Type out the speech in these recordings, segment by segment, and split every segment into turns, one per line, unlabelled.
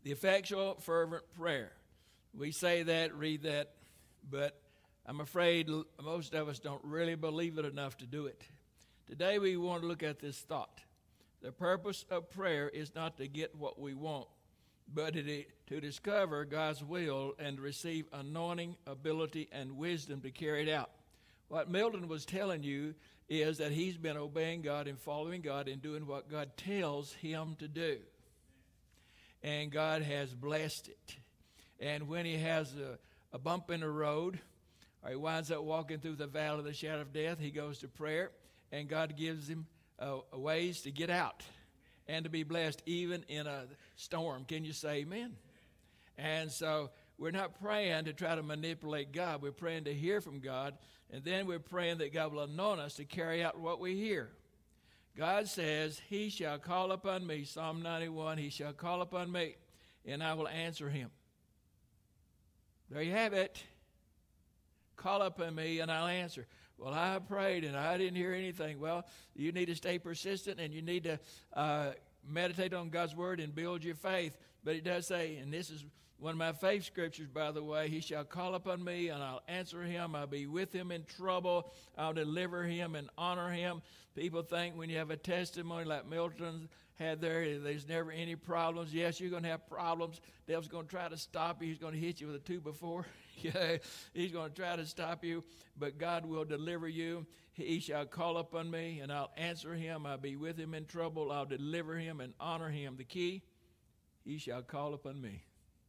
The effectual, fervent prayer. We say that, read that, but I'm afraid most of us don't really believe it enough to do it. Today we want to look at this thought. The purpose of prayer is not to get what we want, but to discover God's will and to receive anointing, ability, and wisdom to carry it out. What Milton was telling you is that he's been obeying God and following God and doing what God tells him to do. And God has blessed it. And when he has a bump in the road, or he winds up walking through the valley of the shadow of death, he goes to prayer, and God gives him ways to get out and to be blessed even in a storm. Can you say amen? And so we're not praying to try to manipulate God. We're praying to hear from God, and then we're praying that God will anoint us to carry out what we hear. God says, he shall call upon me, Psalm 91, he shall call upon me, and I will answer him. There you have it. Call upon me, and I'll answer. Well, I prayed, and I didn't hear anything. Well, you need to stay persistent, and you need to meditate on God's word and build your faith. But it does say, and this is one of my faith scriptures, by the way, he shall call upon me, and I'll answer him. I'll be with him in trouble. I'll deliver him and honor him. People think when you have a testimony like Milton had there's never any problems. Yes, you're going to have problems. The devil's going to try to stop you. He's going to hit you with a 2x4. Yeah, he's going to try to stop you, but God will deliver you. He shall call upon me, and I'll answer him. I'll be with him in trouble. I'll deliver him and honor him. The key, he shall call upon me.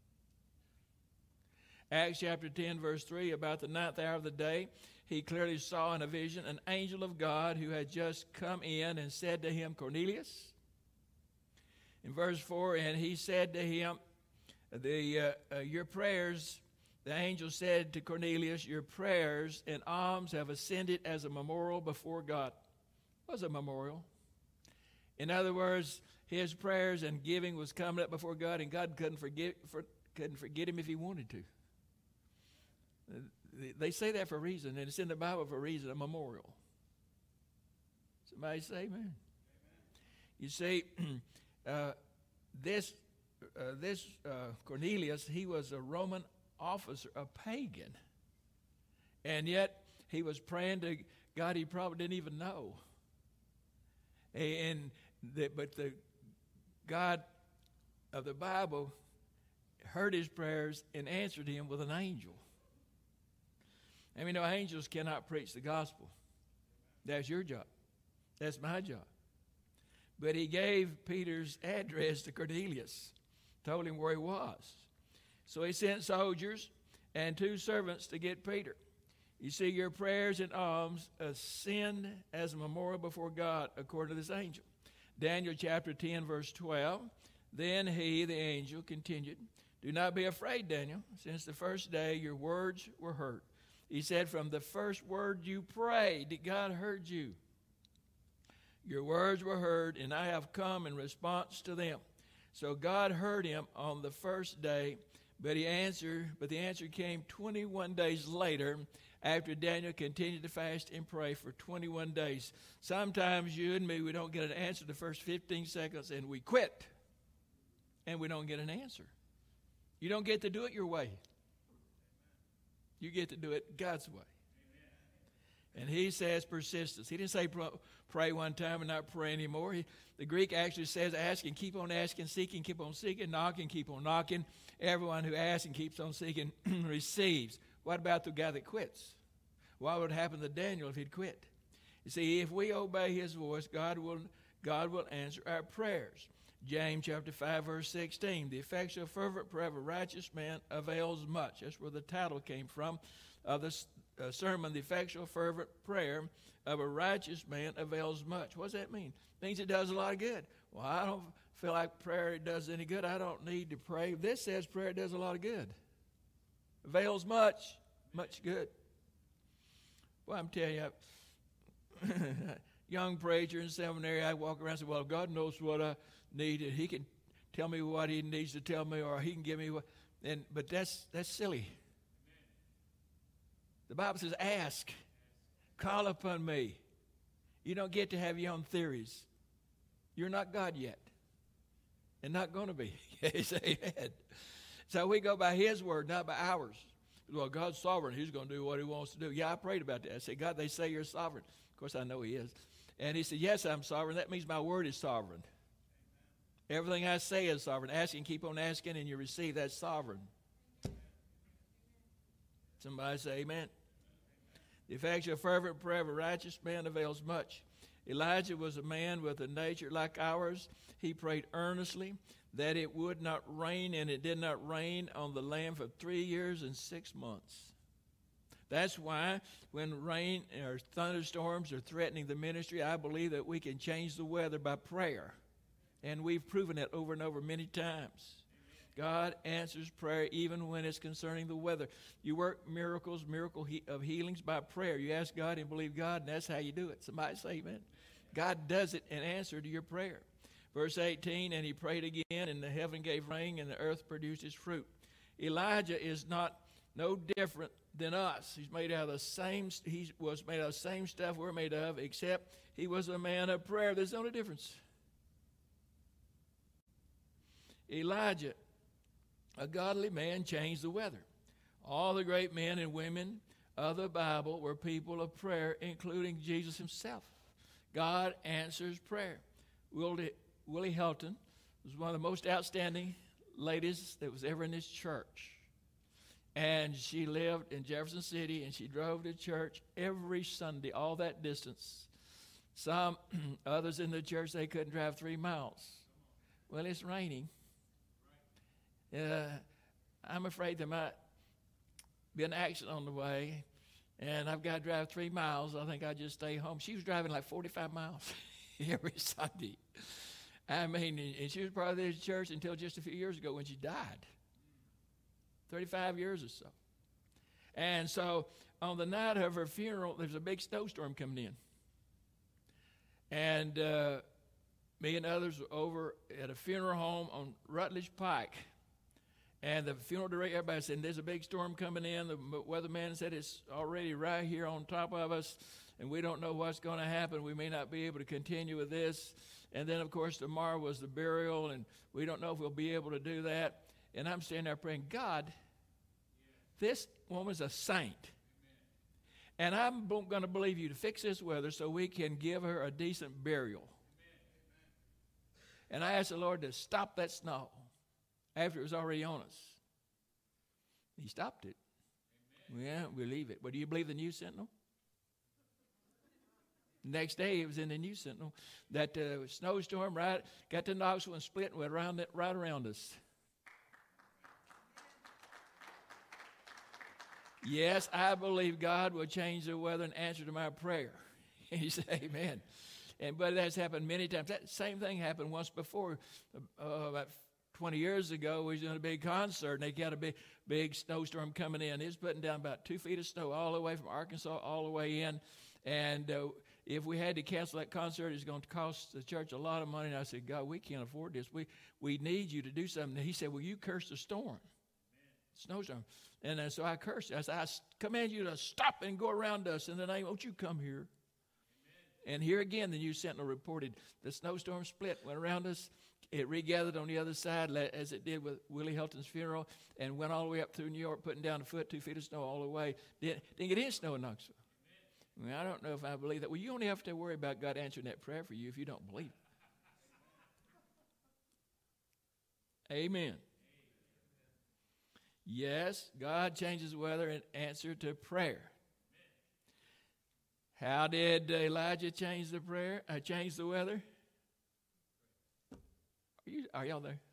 Acts chapter 10, verse 3, about the 9th hour of the day, he clearly saw in a vision an angel of God who had just come in and said to him, Cornelius. In verse 4, and he said to him, your prayers, the angel said to Cornelius, your prayers and alms have ascended as a memorial before God. What was a memorial? In other words, his prayers and giving was coming up before God, and God couldn't forget him if he wanted to. They say that for a reason, and it's in the Bible for a reason, a memorial. Somebody say amen. Amen. You see, this Cornelius, he was a Roman officer, a pagan, and yet he was praying to God he probably didn't even know. But the God of the Bible heard his prayers and answered him with an angel. And we know angels cannot preach the gospel. That's your job. That's my job. But he gave Peter's address to Cornelius, told him where he was. So he sent soldiers and 2 servants to get Peter. You see, your prayers and alms ascend as a memorial before God, according to this angel. Daniel chapter 10, verse 12. Then he, the angel, continued, do not be afraid, Daniel, since the first day your words were heard. He said, from the first word you prayed, God heard you. Your words were heard, and I have come in response to them. So God heard him on the first day, but the answer came 21 days later, after Daniel continued to fast and pray for 21 days. Sometimes you and me, we don't get an answer the first 15 seconds, and we quit, and we don't get an answer. You don't get to do it your way. You get to do it God's way. Amen. And he says persistence. He didn't say pray one time and not pray anymore. The Greek actually says ask and keep on asking, seek and keep on seeking, knock and keep on knocking. Everyone who asks and keeps on seeking receives. What about the guy that quits? What would happen to Daniel if he'd quit? You see, if we obey his voice, God will answer our prayers. James chapter 5, verse 16, the effectual fervent prayer of a righteous man avails much. That's where the title came from of this sermon, the effectual fervent prayer of a righteous man avails much. What does that mean? It means it does a lot of good. Well, I don't feel like prayer does any good. I don't need to pray. This says prayer does a lot of good. Avails much, much good. Well, I'm telling you, young preacher in seminary, I walk around and say, well, God knows what I need, and he can tell me what he needs to tell me, or he can give me what. But that's silly. The Bible says, ask, call upon me. You don't get to have your own theories. You're not God yet. and not going to be. Amen. So we go by his word, not by ours. Well, God's sovereign. He's going to do what he wants to do. Yeah, I prayed about that. I said, God, they say you're sovereign. Of course, I know he is. And he said, yes, I'm sovereign. That means my word is sovereign. Everything I say is sovereign. Ask and keep on asking, and you receive. That's sovereign. Somebody say amen. The effectual fervent prayer of a righteous man avails much. Elijah was a man with a nature like ours. He prayed earnestly that it would not rain, and it did not rain on the land for 3 years and 6 months. That's why when rain or thunderstorms are threatening the ministry, I believe that we can change the weather by prayer. And we've proven it over and over many times. God answers prayer even when it's concerning the weather. You work miracles, of healings by prayer. You ask God and believe God, and that's how you do it. Somebody say amen. God does it in answer to your prayer. Verse 18, and he prayed again, and the heaven gave rain, and the earth produced its fruit. Elijah is no different than us. He was made out of the same stuff we're made of, except he was a man of prayer. There's no difference. Elijah, a godly man, changed the weather. All the great men and women of the Bible were people of prayer, including Jesus himself. God answers prayer. Willie Helton was one of the most outstanding ladies that was ever in this church. And she lived in Jefferson City, and she drove to church every Sunday, all that distance. Some others in the church, they couldn't drive 3 miles. Well, it's raining. I'm afraid there might be an accident on the way, and I've got to drive 3 miles. I think I'll just stay home. She was driving like 45 miles every Sunday. I mean, and she was part of this church until just a few years ago when she died. 35 years or so. And so on the night of her funeral, there's a big snowstorm coming in. And me and others were over at a funeral home on Rutledge Pike. And the funeral director, everybody said, there's a big storm coming in. The weatherman said it's already right here on top of us, and we don't know what's going to happen. We may not be able to continue with this. And then, of course, tomorrow was the burial, and we don't know if we'll be able to do that. And I'm standing there praying, God, this woman's a saint. And I'm going to believe you to fix this weather so we can give her a decent burial. And I asked the Lord to stop that snow after it was already on us. He stopped it. Yeah, we leave it. But do you believe the News Sentinel? Next day, it was in the News Sentinel that snowstorm got to Knoxville and split and went right around us. Yes, I believe God will change the weather in answer to my prayer. He said, amen. But that's happened many times. That same thing happened once before. About 20 years ago, we was doing a big concert, and they got a big snowstorm coming in. It was putting down about 2 feet of snow all the way from Arkansas all the way in. And if we had to cancel that concert, it's going to cost the church a lot of money. And I said, God, we can't afford this. We need you to do something. And he said, well, you curse the storm. Snowstorm. And so I cursed. I said, I command you to stop and go around us in the name. Won't you come here? Amen. And here again, the News Sentinel reported the snowstorm split, went around us. It regathered on the other side, as it did with Willie Helton's funeral, and went all the way up through New York, putting down a foot, 2 feet of snow all the way. Didn't get any snow in Knoxville. I mean, I don't know if I believe that. Well, you only have to worry about God answering that prayer for you if you don't believe it. Amen. Yes, God changes the weather in answer to prayer. How did Elijah change the weather? Are y'all there?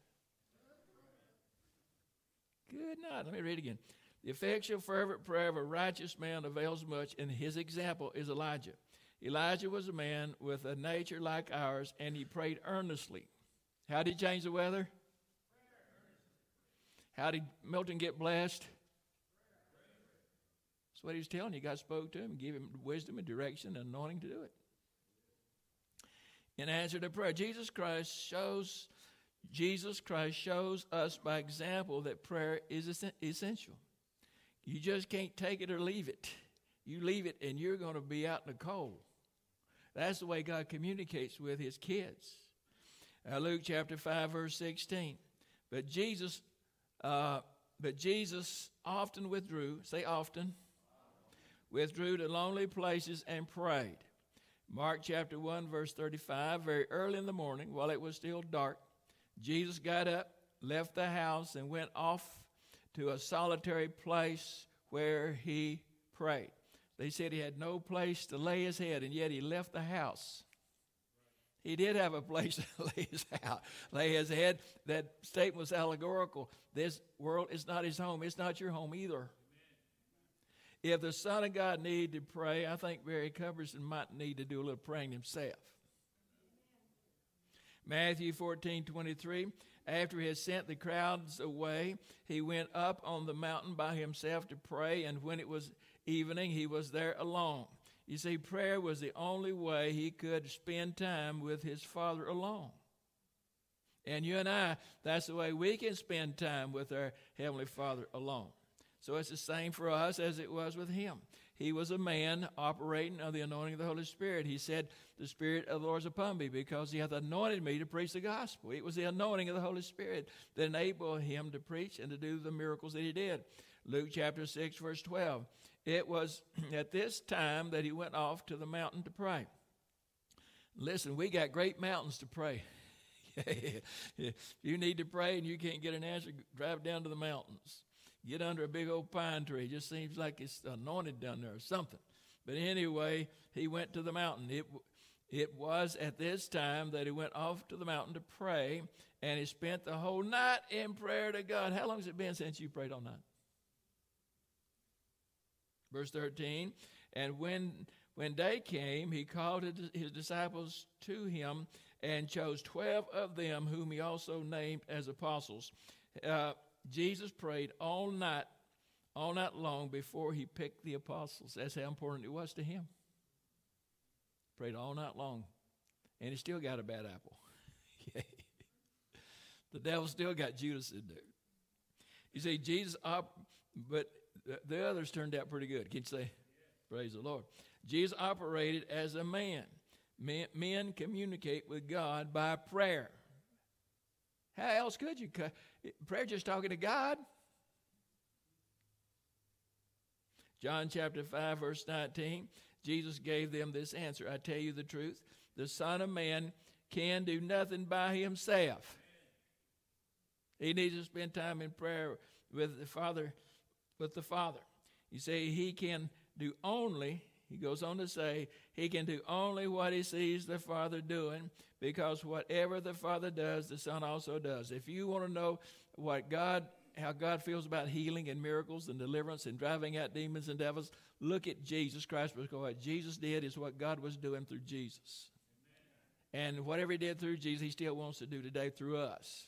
Good night. Let me read it again. The effectual, fervent prayer of a righteous man avails much, and his example is Elijah. Elijah was a man with a nature like ours, and he prayed earnestly. How did he change the weather? How did Milton get blessed? That's what he was telling you. God spoke to him and gave him wisdom and direction and anointing to do it. In answer to prayer, Jesus Christ shows us by example that prayer is essential. You just can't take it or leave it. You leave it and you're going to be out in the cold. That's the way God communicates with his kids. Luke chapter 5, verse 16. But Jesus often withdrew, say often, withdrew to lonely places and prayed. Mark chapter 1, verse 35, very early in the morning, while it was still dark, Jesus got up, left the house, and went off to a solitary place where he prayed. They said he had no place to lay his head, and yet he left the house. He did have a place to lay his head. That statement was allegorical. This world is not his home. It's not your home either. Amen. If the Son of God needed to pray, I think Barry Cuberson might need to do a little praying himself. Matthew 14:23. After he had sent the crowds away, he went up on the mountain by himself to pray, and when it was evening, he was there alone. You see, prayer was the only way he could spend time with his Father alone. And you and I, that's the way we can spend time with our Heavenly Father alone. So it's the same for us as it was with him. He was a man operating on the anointing of the Holy Spirit. He said, the Spirit of the Lord is upon me because he hath anointed me to preach the gospel. It was the anointing of the Holy Spirit that enabled him to preach and to do the miracles that he did. Luke chapter 6, verse 12. It was at this time that he went off to the mountain to pray. Listen, we got great mountains to pray. If you need to pray and you can't get an answer, drive down to the mountains. Get under a big old pine tree. It just seems like it's anointed down there or something. But anyway, he went to the mountain. It was at this time that he went off to the mountain to pray, and he spent the whole night in prayer to God. How long has it been since you prayed all night? Verse 13, and when day came, he called his disciples to him and chose 12 of them, whom he also named as apostles. Jesus prayed all night long before he picked the apostles. That's how important it was to him. Prayed all night long, and he still got a bad apple. The devil still got Judas in there. You see, Jesus, but the others turned out pretty good. Can you say, praise the Lord? Jesus operated as a man. Men communicate with God by prayer. How else could you? Prayer just talking to God. John chapter 5, verse 19, Jesus gave them this answer. I tell you the truth, the Son of Man can do nothing by himself. He needs to spend time in prayer with the Father. You see, he can do only, he goes on to say, he can do only what he sees the Father doing, because whatever the Father does, the Son also does. If you want to know how God feels about healing and miracles and deliverance and driving out demons and devils, look at Jesus Christ, because what Jesus did is what God was doing through Jesus. Amen. And whatever he did through Jesus, he still wants to do today through us.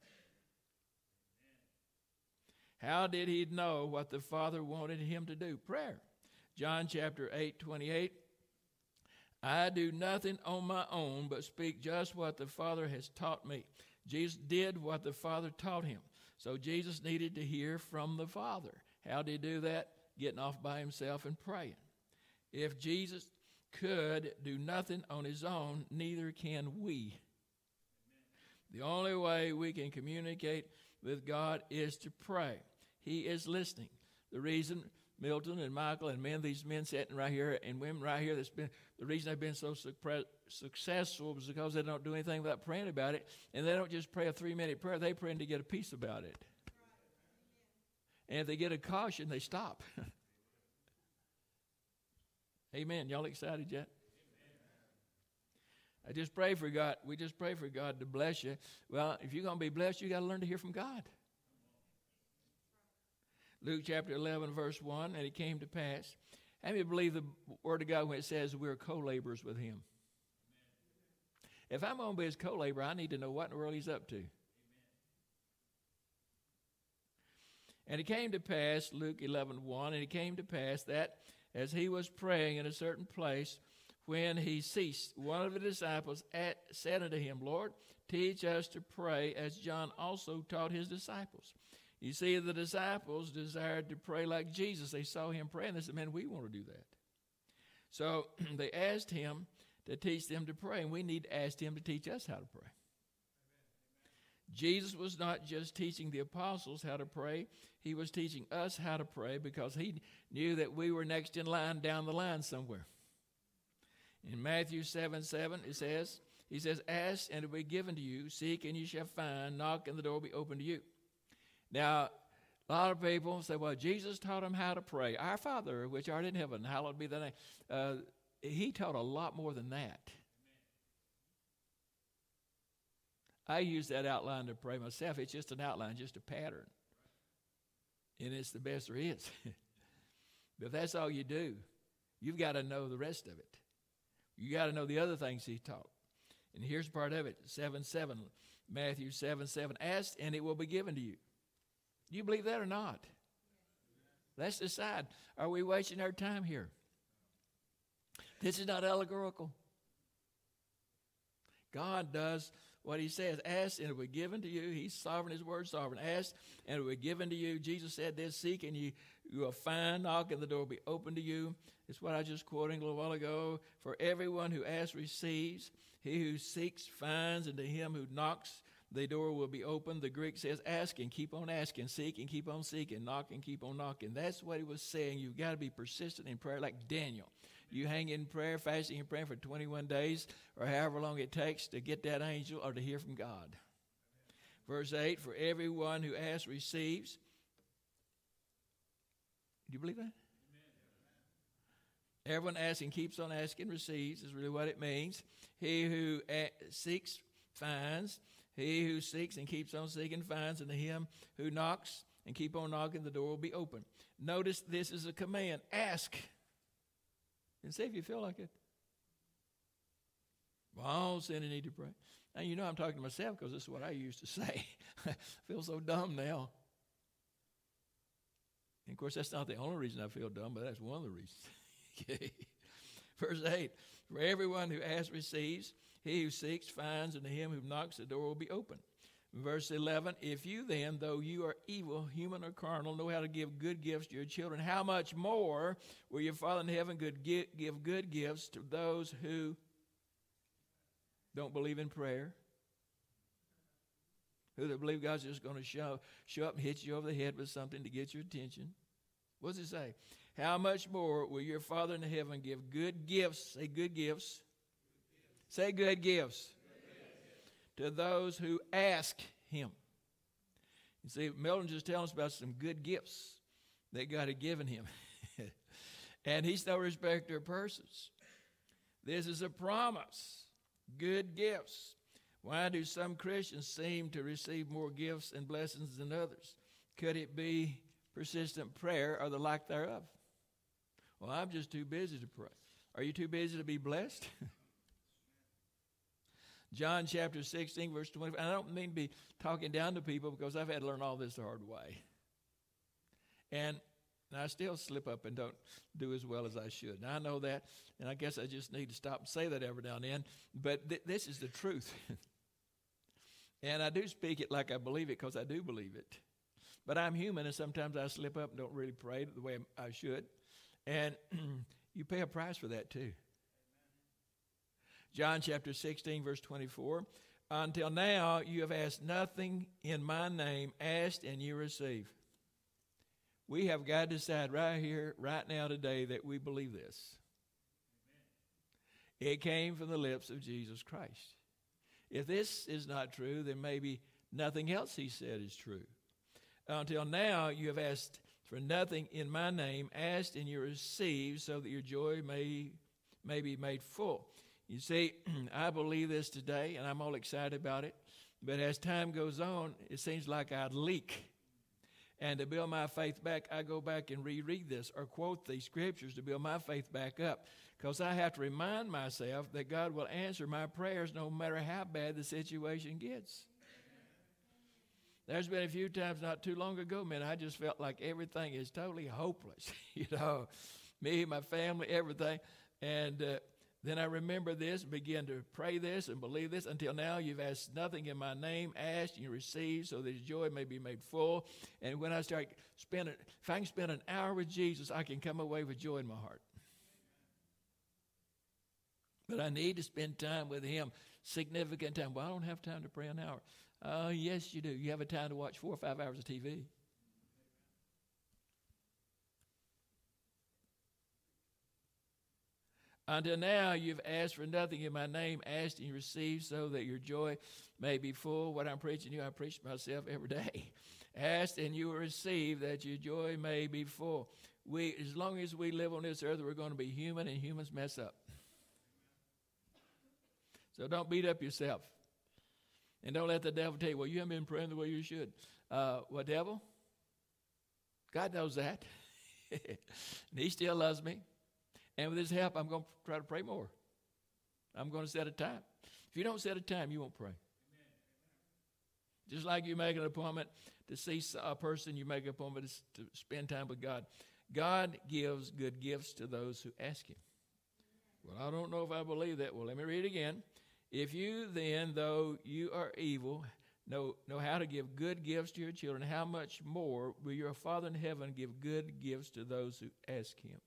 How did he know what the Father wanted him to do? Prayer. John chapter 8:28. I do nothing on my own, but speak just what the Father has taught me. Jesus did what the Father taught him. So Jesus needed to hear from the Father. How did he do that? Getting off by himself and praying. If Jesus could do nothing on his own, neither can we. The only way we can communicate with God is to pray. He is listening. The reason Milton and Michael and these men sitting right here and women right here, the reason they've been so successful is because they don't do anything without praying about it. And they don't just pray a 3-minute prayer. They pray to get a peace about it. And if they get a caution, they stop. Amen. Y'all excited yet? I just pray for God. We just pray for God to bless you. Well, if you're going to be blessed, you got to learn to hear from God. Luke chapter 11, verse 1, and it came to pass. How many believe the word of God when it says we're co-laborers with him? If I'm going to be his co-laborer, I need to know what in the world he's up to. And it came to pass, Luke 11:1, and it came to pass that as he was praying in a certain place, when he ceased, one of the disciples said unto him, Lord, teach us to pray as John also taught his disciples. You see, the disciples desired to pray like Jesus. They saw him pray, and they said, man, we want to do that. So they asked him to teach them to pray, and we need to ask him to teach us how to pray. Jesus was not just teaching the apostles how to pray. He was teaching us how to pray because he knew that we were next in line down the line somewhere. In Matthew 7:7, he says, ask and it will be given to you, seek and you shall find, knock and the door will be open to you. Now, a lot of people say, well, Jesus taught them how to pray. Our Father, which art in heaven, hallowed be thy name. He taught a lot more than that. I use that outline to pray myself. It's just an outline, just a pattern. And it's the best there is. But if that's all you do, you've got to know the rest of it. You got to know the other things he taught. And here's part of it, 7:7, Matthew 7:7. Ask and it will be given to you. Do you believe that or not? Let's decide. Are we wasting our time here? This is not allegorical. God does what he says. Ask and it will be given to you. He's sovereign, his word sovereign. Ask and it will be given to you. Jesus said this, seek and you will find, knock and the door will be open to you. It's what I just quoted a little while ago. For everyone who asks receives. He who seeks finds, and to him who knocks the door will be open. The Greek says ask and keep on asking, seek and keep on seeking, knock and keep on knocking. That's what he was saying. You've got to be persistent in prayer like Daniel. You hang in prayer, fasting and praying for 21 days or however long it takes to get that angel or to hear from God. Verse 8, for everyone who asks receives. Do you believe that? Everyone asking keeps on asking, receives is really what it means. He who seeks finds. He who seeks and keeps on seeking finds. And to him who knocks and keep on knocking, the door will be open. Notice this is a command. Ask. And see if you feel like it. Well, I don't see any need to pray. Now, you know I'm talking to myself because this is what I used to say. I feel so dumb now. And, of course, that's not the only reason I feel dumb, but that's one of the reasons. Okay. Verse 8, for everyone who asks receives, he who seeks finds, and to him who knocks the door will be open. Verse 11, if you then, though you are evil, human or carnal, know how to give good gifts to your children, how much more will your Father in heaven give good gifts to those who don't believe in prayer? Who don't believe God's just going to show up and hit you over the head with something to get your attention? What does it say? How much more will your Father in heaven give good gifts, say good gifts, say good gifts, to those who ask him? You see, Milton just telling us about some good gifts that God had given him. And he's no respecter of persons. This is a promise, good gifts. Why do some Christians seem to receive more gifts and blessings than others? Could it be persistent prayer or the lack thereof? Well, I'm just too busy to pray. Are you too busy to be blessed? John chapter 16, verse 20. I don't mean to be talking down to people because I've had to learn all this the hard way. And I still slip up and don't do as well as I should. Now, I know that, and I guess I just need to stop and say that every now and then. But this is the truth. And I do speak it like I believe it because I do believe it. But I'm human, and sometimes I slip up and don't really pray the way I should. And you pay a price for that too. John chapter 16, verse 24. Until now, you have asked nothing in my name. Asked and you receive. We have got to decide right here, right now, today, that we believe this. Amen. It came from the lips of Jesus Christ. If this is not true, then maybe nothing else he said is true. Until now, you have asked for nothing in my name. Asked and you receive, so that your joy may be made full. You see, I believe this today, and I'm all excited about it. But as time goes on, it seems like I'd leak. And to build my faith back, I go back and reread this or quote these scriptures to build my faith back up. Because I have to remind myself that God will answer my prayers no matter how bad the situation gets. There's been a few times not too long ago, man, I just felt like everything is totally hopeless. You know, me, my family, everything. And then I remember this and began to pray this and believe this. Until now, you've asked nothing in my name. Asked and you receive, so that your joy may be made full. And when I start spending, if I can spend an hour with Jesus, I can come away with joy in my heart. But I need to spend time with him, significant time. Well, I don't have time to pray an hour. Yes, you do. You have a time to watch 4 or 5 hours of TV. Until now, you've asked for nothing in my name. Asked and you received, so that your joy may be full. What I'm preaching you, I preach myself every day. Asked and you will receive, that your joy may be full. As long as we live on this earth, we're going to be human, and humans mess up. So don't beat up yourself. And don't let the devil tell you, well, you haven't been praying the way you should. What devil? God knows that. And he still loves me. And with his help, I'm going to try to pray more. I'm going to set a time. If you don't set a time, you won't pray. Amen. Just like you make an appointment to see a person, you make an appointment to spend time with God. God gives good gifts to those who ask him. Well, I don't know if I believe that. Well, let me read again. If you then, though you are evil, know how to give good gifts to your children, how much more will your Father in heaven give good gifts to those who ask him?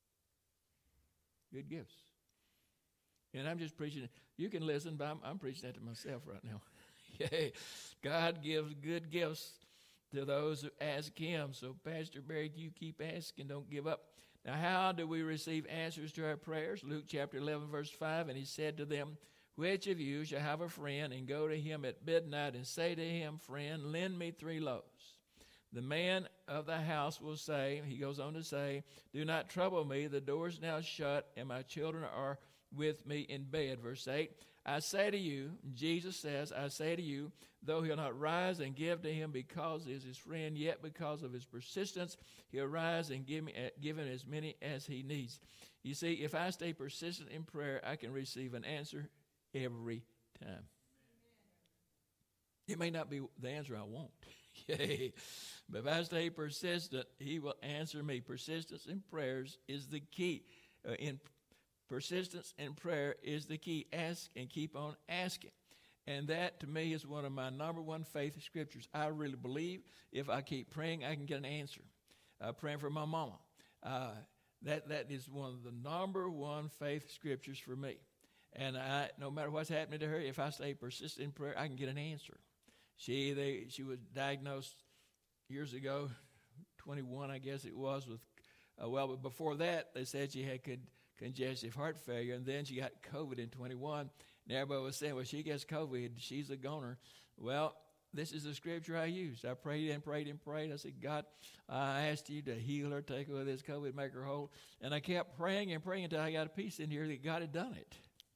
Good gifts. And I'm just preaching. You can listen, but I'm preaching that to myself right now. God gives good gifts to those who ask him. So, Pastor Barry, you keep asking, don't give up. Now, how do we receive answers to our prayers? Luke chapter 11, verse 5, and he said to them, which of you shall have a friend and go to him at midnight and say to him, friend, lend me 3 loaves? The man of the house will say, he goes on to say, do not trouble me, the door is now shut, and my children are with me in bed. Verse 8, I say to you, Jesus says, I say to you, though he'll not rise and give to him because he is his friend, yet because of his persistence, he'll rise and give him as many as he needs. You see, if I stay persistent in prayer, I can receive an answer every time. It may not be the answer I want. But if I stay persistent, he will answer me. Persistence in prayers is the key. Persistence in prayer is the key. Ask and keep on asking. And that, to me, is one of my number one faith scriptures. I really believe if I keep praying, I can get an answer. Praying for my mama. That is one of the number one faith scriptures for me. And no matter what's happening to her, if I stay persistent in prayer, I can get an answer. She was diagnosed years ago, 21 I guess it was, with, but before that they said she had congestive heart failure, and then she got COVID in 21. And everybody was saying, well, she gets COVID, she's a goner. Well, this is the scripture I used. I prayed and prayed and prayed. I said, God, I asked you to heal her, take away this COVID, make her whole. And I kept praying and praying until I got a piece in here that God had done it.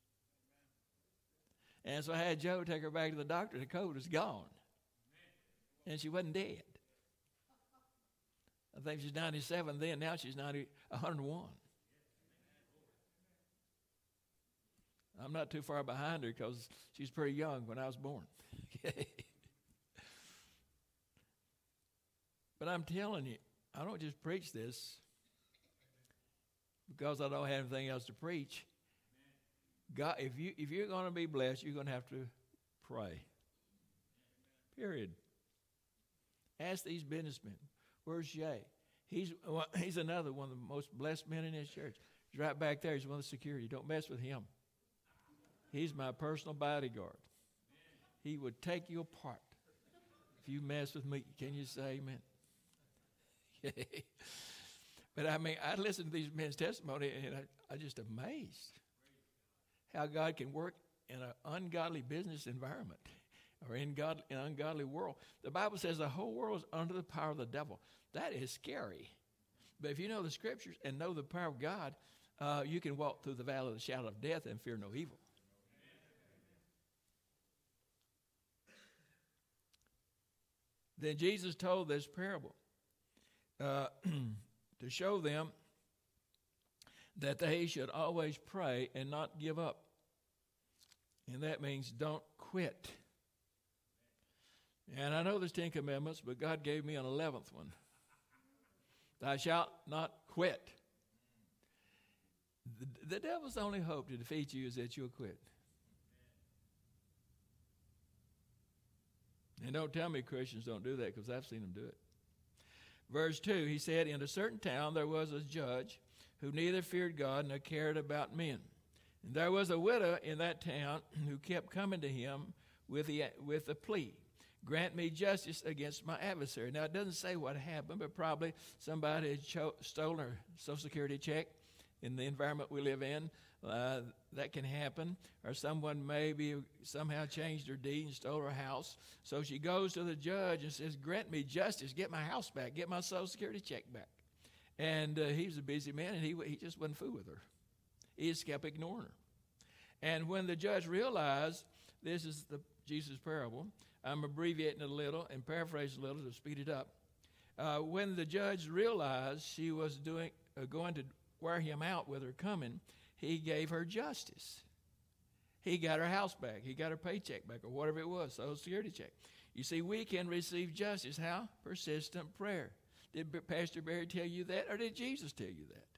And so I had Joe take her back to the doctor. The COVID was gone. And she wasn't dead. I think she's 97 then. Now she's 101. I'm not too far behind her because she's pretty young when I was born. But I'm telling you, I don't just preach this because I don't have anything else to preach. God, if you're going to be blessed, you're going to have to pray. Period. Ask these businessmen. Where's Jay? He's another one of the most blessed men in his church. He's right back there. He's one of the security. Don't mess with him. He's my personal bodyguard. He would take you apart if you mess with me. Can you say amen? But I mean, I listen to these men's testimony, and I'm just amazed how God can work in an ungodly business environment or in an ungodly world. The Bible says the whole world is under the power of the devil. That is scary. But if you know the scriptures and know the power of God, you can walk through the valley of the shadow of death and fear no evil. Then Jesus told this parable to show them that they should always pray and not give up. And that means don't quit. And I know there's 10 commandments, but God gave me an 11th one. Thou shalt not quit. The devil's only hope to defeat you is that you'll quit. And don't tell me Christians don't do that, because I've seen them do it. Verse 2, he said, in a certain town there was a judge who neither feared God nor cared about men. And there was a widow in that town who kept coming to him with a plea. Grant me justice against my adversary. Now, it doesn't say what happened, but probably somebody had stolen her Social Security check in the environment we live in. That can happen. Or someone maybe somehow changed her deed and stole her house. So she goes to the judge and says, grant me justice, get my house back, get my Social Security check back. And he was a busy man, and he just wouldn't fool with her. He just kept ignoring her. And when the judge realized this is the Jesus parable, I'm abbreviating it a little and paraphrasing a little to speed it up. When the judge realized she was going to wear him out with her coming, he gave her justice. He got her house back. He got her paycheck back, or whatever it was, Social Security check. You see, we can receive justice. How? Persistent prayer. Did Pastor Barry tell you that, or did Jesus tell you that?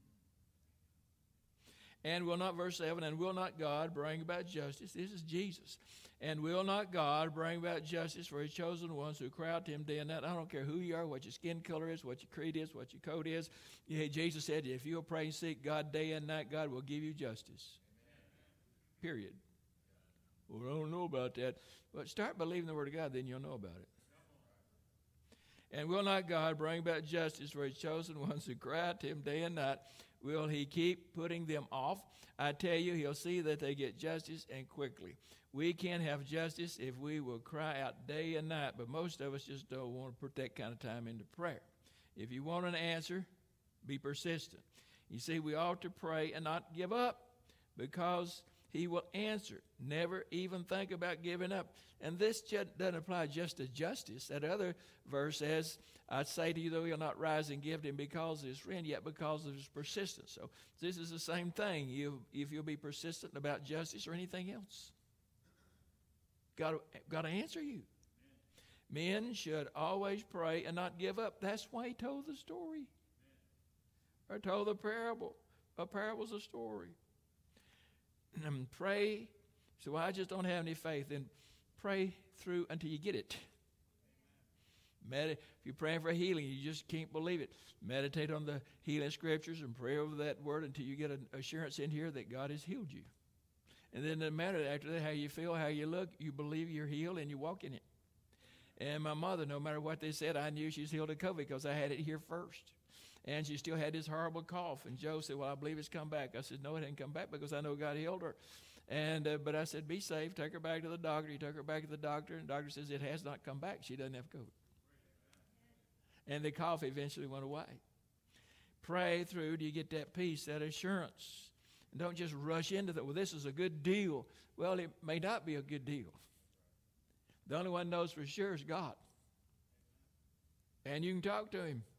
And will not, verse 7, and will not God bring about justice? This is Jesus. And will not God bring about justice for his chosen ones who cry out to him day and night? I don't care who you are, what your skin color is, what your creed is, what your coat is. Yeah, Jesus said, if you'll pray and seek God day and night, God will give you justice. Period. Well, I don't know about that. But start believing the word of God, then you'll know about it. And will not God bring about justice for his chosen ones who cry out to him day and night? Will he keep putting them off? I tell you, he'll see that they get justice, and quickly. We can have justice if we will cry out day and night, but most of us just don't want to put that kind of time into prayer. If you want an answer, be persistent. You see, we ought to pray and not give up, because he will answer. Never even think about giving up. And this doesn't apply just to justice. That other verse says, I say to you, though he'll not rise and give to him because of his friend, yet because of his persistence. So this is the same thing. If you'll be persistent about justice or anything else, God to answer you. Men should always pray and not give up. That's why he told the story. Or told the parable. A parable's a story. And pray. So I just don't have any faith. Then pray through until you get it. If you're praying for healing, you just can't believe it. Meditate on the healing scriptures and pray over that word until you get an assurance in here that God has healed you. And then it doesn't matter after that how you feel, how you look. You believe you're healed and you walk in it. And my mother, no matter what they said, I knew she was healed of COVID because I had it here first. And she still had this horrible cough. And Joe said, well, I believe it's come back. I said, no, it didn't come back because I know God healed her. And but I said, be safe. Take her back to the doctor. He took her back to the doctor. And the doctor says, it has not come back. She doesn't have COVID. And the cough eventually went away. Pray through till you get that peace, that assurance. And don't just rush into that. Well, this is a good deal. Well, it may not be a good deal. The only one knows for sure is God. And you can talk to him.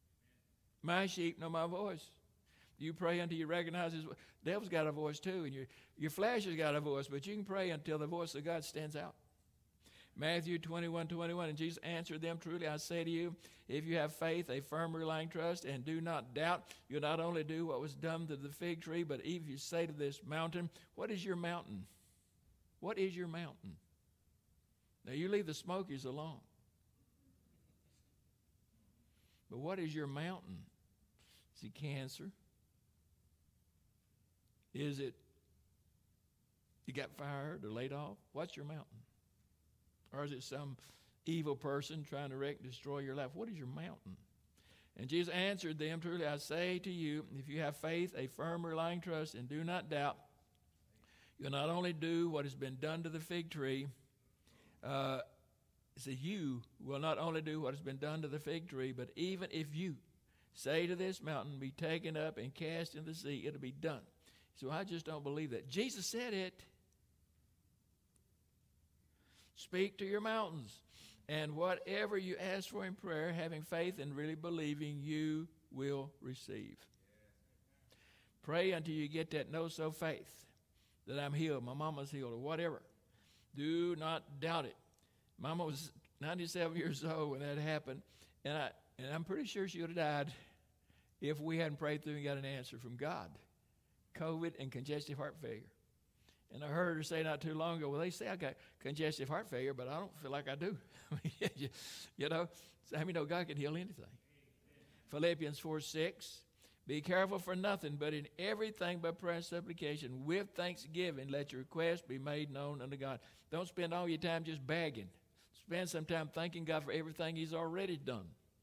My sheep know my voice. You pray until you recognize his voice. The devil's got a voice too, and your flesh has got a voice, but you can pray until the voice of God stands out. Matthew 21:21, and Jesus answered them, truly I say to you, if you have faith, a firm relying trust, and do not doubt, you'll not only do what was done to the fig tree, but if you say to this mountain, what is your mountain? What is your mountain? Now you leave the Smokies alone. But what is your mountain? Is it cancer? Is it you got fired or laid off? What's your mountain? Or is it some evil person trying to wreck and destroy your life? What is your mountain? And Jesus answered them, truly I say to you, if you have faith, a firm relying trust, and do not doubt, you'll not only do what has been done to the fig tree, it says you will not only do what has been done to the fig tree, but even if you say to this mountain, be taken up and cast in the sea, it'll be done. So I just don't believe that. Jesus said it. Speak to your mountains. And whatever you ask for in prayer, having faith and really believing, you will receive. Pray until you get that know-so faith that I'm healed, my mama's healed, or whatever. Do not doubt it. Mama was 97 years old when that happened, and I'm pretty sure she would have died if we hadn't prayed through and got an answer from God. COVID and congestive heart failure. And I heard her say not too long ago, well, they say I got congestive heart failure, but I don't feel like I do. you know, so how many know God can heal anything? Philippians 4:6, be careful for nothing, but in everything by prayer and supplication, with thanksgiving, let your requests be made known unto God. Don't spend all your time just begging. spend some time thanking God for everything he's already done.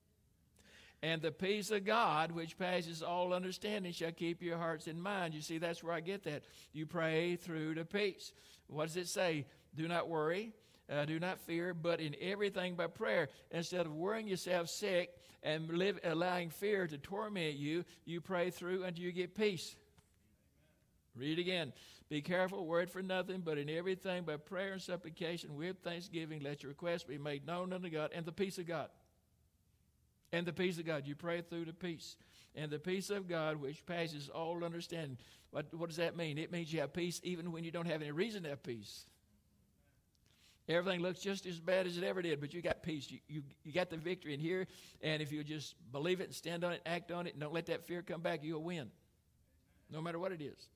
And the peace of God, which passes all understanding, shall keep your hearts and minds. You see, that's where I get that. You pray through the peace. What does it say? Do not worry, do not fear, but in everything by prayer. Instead of worrying yourself sick and allowing fear to torment you, you pray through until you get peace. Read again. Be careful, worry for nothing, but in everything by prayer and supplication with thanksgiving, let your requests be made known unto God, and the peace of God. And the peace of God. You pray through the peace. And the peace of God, which passes all understanding. What does that mean? It means you have peace even when you don't have any reason to have peace. Everything looks just as bad as it ever did, but you got peace. You got the victory in here, and if you just believe it and stand on it, act on it, and don't let that fear come back, you'll win. No matter what it is.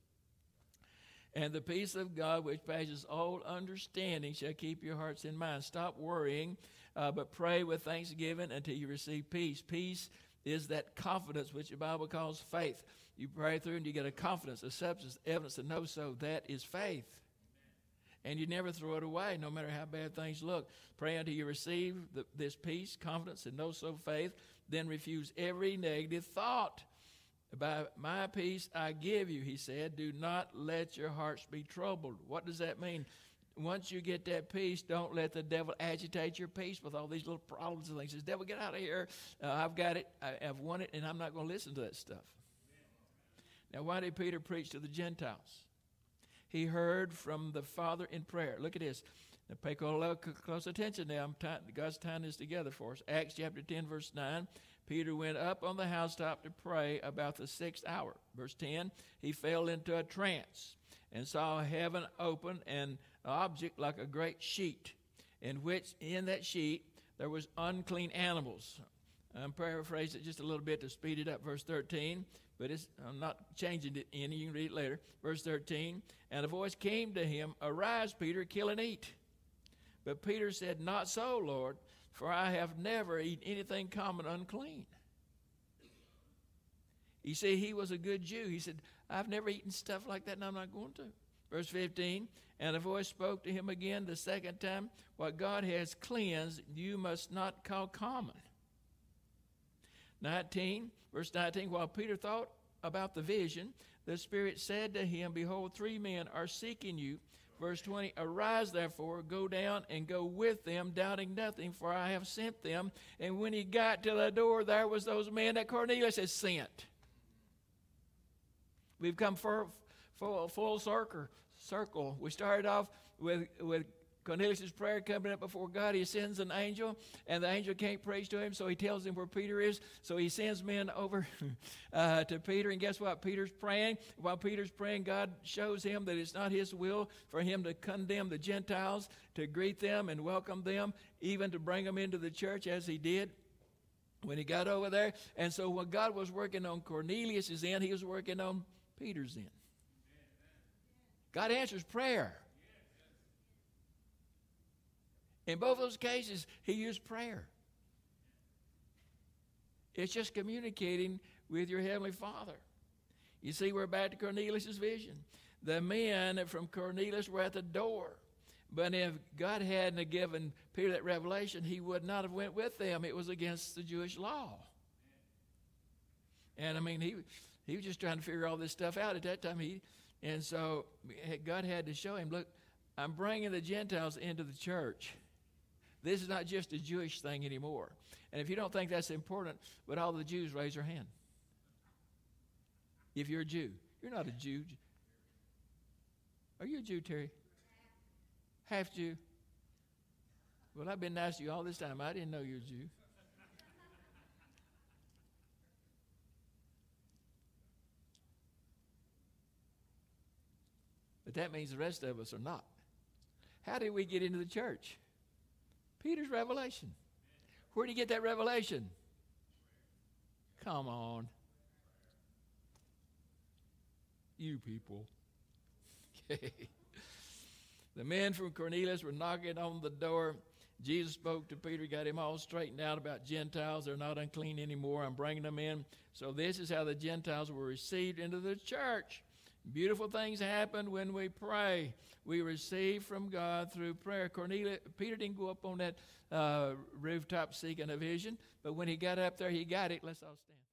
And the peace of God, which passes all understanding, shall keep your hearts and minds. Stop worrying, but pray with thanksgiving until you receive peace. Peace is that confidence which the Bible calls faith. You pray through and you get a confidence, a substance, evidence to know so. That is faith. And you never throw it away, no matter how bad things look. Pray until you receive this peace, confidence, and know so faith. Then refuse every negative thought. By my peace I give you, he said, do not let your hearts be troubled. What does that mean? Once you get that peace, don't let the devil agitate your peace with all these little problems and things. He says, devil, get out of here. I've got it. I've won it, and I'm not going to listen to that stuff. Now, why did Peter preach to the Gentiles? He heard from the Father in prayer. Look at this. Now, pay close attention now. God's tying this together for us. Acts chapter 10, verse 9. Peter went up on the housetop to pray about the 6th hour. Verse 10, he fell into a trance and saw heaven open and an object like a great sheet, in which in that sheet there was unclean animals. I'm paraphrasing it just a little bit to speed it up. Verse 13, but I'm not changing it any. You can read it later. Verse 13, and a voice came to him, arise, Peter, kill and eat. But Peter said, not so, Lord, for I have never eaten anything common unclean. You see, he was a good Jew. He said, I've never eaten stuff like that, and I'm not going to. Verse 15, and a voice spoke to him again the second time, what God has cleansed, you must not call common. 19, verse 19, while Peter thought about the vision, the Spirit said to him, behold, 3 men are seeking you. Verse 20, arise therefore, go down and go with them, doubting nothing, for I have sent them. And when he got to the door, there was those men that Cornelius had sent. We've come full circle. We started off with Cornelius' prayer coming up before God. He sends an angel, and the angel can't preach to him, so he tells him where Peter is. So he sends men over to Peter, and guess what? Peter's praying. While Peter's praying, God shows him that it's not his will for him to condemn the Gentiles, to greet them and welcome them, even to bring them into the church as he did when he got over there. And so when God was working on Cornelius' end, he was working on Peter's end. God answers prayer. In both those cases, he used prayer. It's just communicating with your Heavenly Father. You see, we're back to Cornelius' vision. The men from Cornelius were at the door. But if God hadn't given Peter that revelation, he would not have went with them. It was against the Jewish law. And I mean, he was just trying to figure all this stuff out at that time. And so God had to show him, look, I'm bringing the Gentiles into the church. This is not just a Jewish thing anymore. And if you don't think that's important, would all the Jews raise their hand? If you're a Jew. You're not a Jew. Are you a Jew, Terry? Half Jew? Well, I've been nice to you all this time. I didn't know you were a Jew. But that means the rest of us are not. How did we get into the church? Peter's revelation. Where did he get that revelation? Come on. You people. The men from Cornelius were knocking on the door. Jesus spoke to Peter, got him all straightened out about Gentiles. They're not unclean anymore. I'm bringing them in. So this is how the Gentiles were received into the church. Beautiful things happen when we pray. We receive from God through prayer. Peter didn't go up on that rooftop seeking a vision, but when he got up there, he got it. Let's all stand.